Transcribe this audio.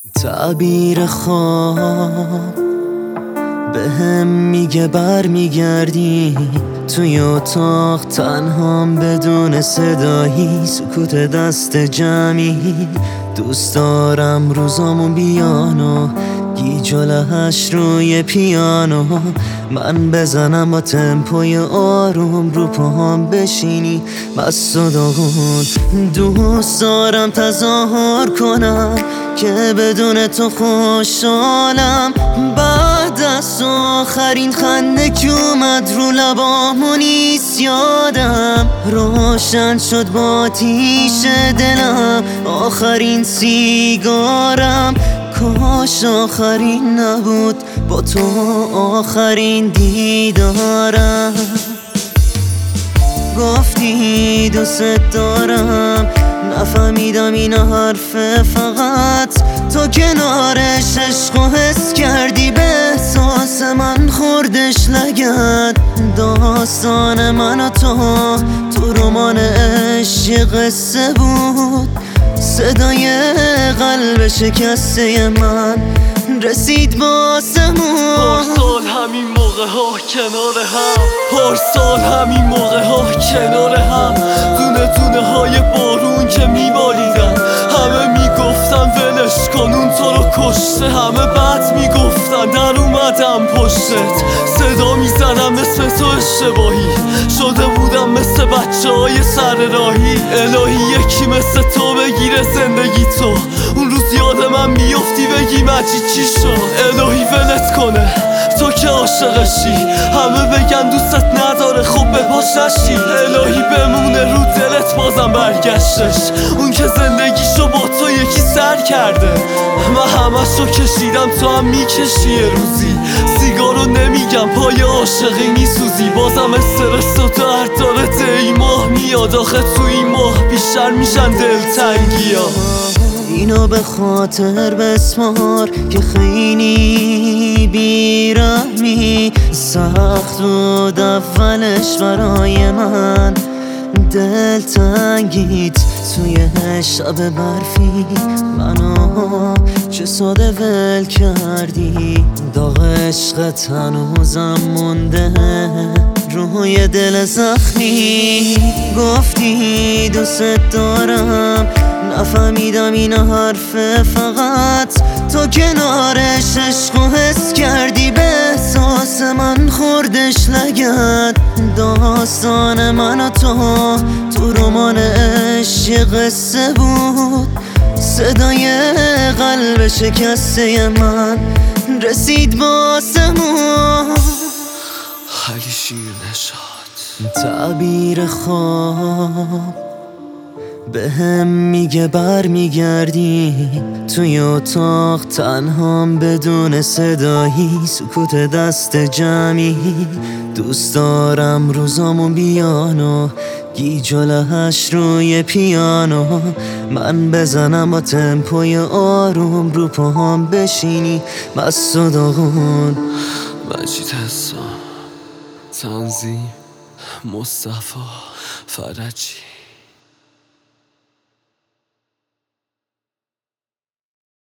تعبیر خواب به هم میگه بر میگردی توی اتاق تنهام بدون صدایی، سکوت دست جمعی. دوست دارم روزامو بیان و گیج و لحش روی پیانو، من بزنم با تمپوی آروم رو پاهم بشینی مست و داغون. دوست دارم تظاهر کنم که بدون تو خوشحالم، بعد از آخرین خنده که اومد رو لبامو نیست یادم. روشن شد با آتیش دلم آخرین سیگارم، کاش آخرین نبود با تو آخرین دیدارم. گفتی دوست دارم، نفهمیدم این حرفه، فقط تو کنارش عشق و حس کردی، به احساس من خوردش لگد. داستان من و تو رمان عشق قصه بود، صدای قلب شکسته من رسید با آسمون. پارسال همین موقع ها کنار هم، پارسال همین موقع ها کنار هم، دونه دونه های بارون که میباریدن، همه میگفتن ولش کن اون تو رو کشته، همه بد میگفتن در اومدم پشتت، صدا میزنم مثل تو اشتباهی شده بودم، مثل بچه های سر راهی. الهی یکی مثل تو بگیره زندگی تو، اون روز یاد من میفتی بگی مجید چی شد. الهی ولت کنه تو که عاشقشی، همه بگن دوستت نداره خب به پاش نشی. الهی بمونه رو دلت بازم برگشتش، اون که زندگیشو با تو یکی سر کرده. من همشو کشیدم تو هم میکشی یه روزی، سیگارو نمیگم پای عاشقی میسوزی، بازم استرس و درد داره ای ماه میاد، آخه تو این ماه بیشتر میشن دلتنگیا. اینو به خاطر بسپار که خیلی بیرحمی، سخت بود اولش برای من، دلتنگیت توی شب برفی منو چه ساده ول کردی. داغ عشقت هنوزم مونده روی دل زخمی. گفتی دوست دارم، نفهمیدم این حرفه، فقط تو کنارش عشق و حس کردی، به احساس من خوردش لگد. داستان من و تو رمان عشق قصه بود، صدای قلب شکسته من رسید با آسمون. خیلی شیر نشاد. تعبیر خواب به هم میگه بر میگردی توی اتاق تنهام بدون صدایی، سکوت دست جمعی. دوست دارم روزامو بیان و گیج و لحش روی پیانو، من بزنم با تمپوی آروم رو پاهم بشینی مست و داغون. مجید حسان، تنظیم مصطفی فرجی.